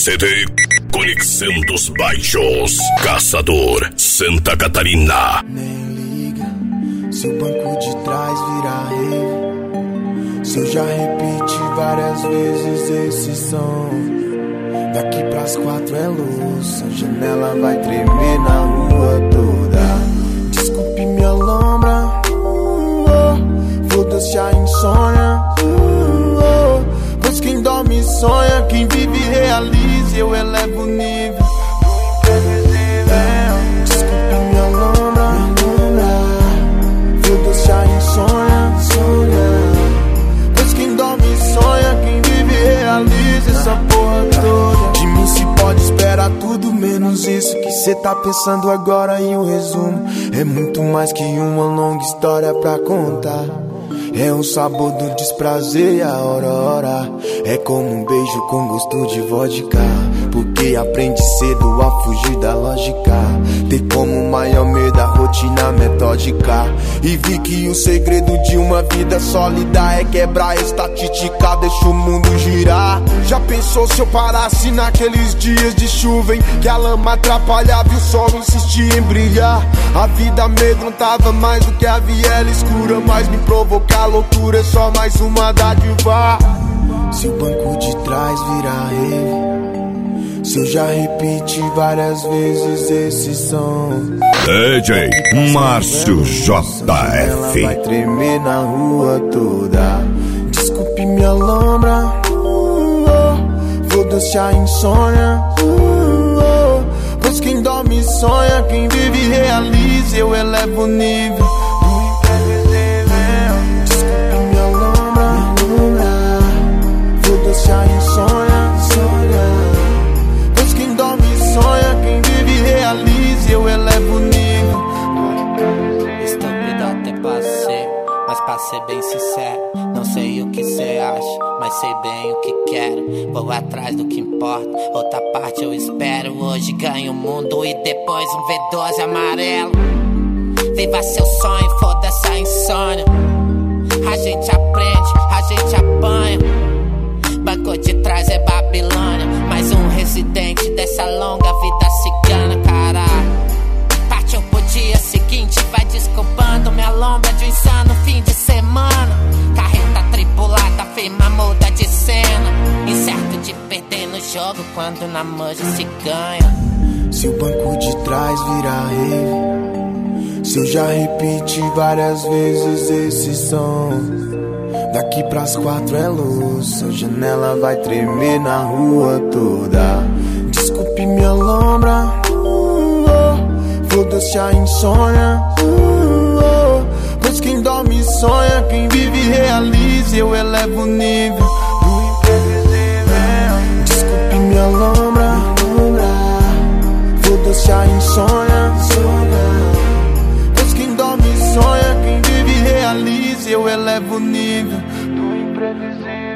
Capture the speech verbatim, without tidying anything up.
C D Conexão dos Baixos, Caçador, Santa Catarina. Nem liga se o banco de trás virar rave, se eu já repeti várias vezes esse som. Daqui pras quatro é luz, a janela vai tremer na rua toda. Desculpe minha lombra, oh, foda-se a insônia, oh, pois quem dorme sonha, quem vive realiza, eu elevo o nível. Desculpe minha lombra, foda-se a insônia, pois quem dorme sonha, quem vive realiza essa porra toda. De mim se pode esperar tudo menos isso que cê tá pensando agora. E o resumo é muito mais que uma longa história pra contar. É o sabor do desprazer e a aurora. É como um beijo com gosto de vodka, porque aprende cedo a fugir da lógica. Ter como maior medo a rotina metódica. E vi que o segredo de uma vida sólida é quebrar a estatística, deixa o mundo girar. Já pensou se eu parasse naqueles dias de chuva em que a lama atrapalhava e o sol insistia em brilhar? A vida amedrontava mais do que a viela escura, mas me provocar loucura é só mais uma dádiva. Se o banco de trás virar rave, se eu já repeti várias vezes esse som. D J Márcio J F. Vai tremer na rua toda. Desculpe minha lombra, oh, foda-se a insônia, oh, pois quem dorme sonha, quem vive realiza, eu elevo o nível. Foda-se a insônia, pois quem dorme sonha, quem vive realiza, eu elevo o nível. Estúpido até passei, mas pra ser bem sincero, não sei o que cê acha, mas sei bem o que quero. Vou atrás do que importa, outra parte eu espero. Hoje ganho o mundo e depois um V doze amarelo. Viva seu sonho, foda-se a insônia. A gente aprende, a gente apanha. Banco de trás é Babilônia, mais um residente dessa longa vida cigana, caralho. Partiu pro dia seguinte, vai desculpando minha lombra de um insano fim de semana. Carreta tripulada, firma muda de cena, incerto de perder no jogo quando na manja se ganha. Se o banco de trás virar rave, se eu já repeti várias vezes esse som. Daqui pras quatro é luz, a janela vai tremer na rua toda. Desculpe minha lombra, oh, foda-se a insônia, oh, pois quem dorme sonha, quem vive realiza, eu elevo o nível do imprevisível. Desculpe minha lombra, foda-se a insônia, pois quem dorme sonha, quem vive realiza, eu elevo o nível do imprevisível.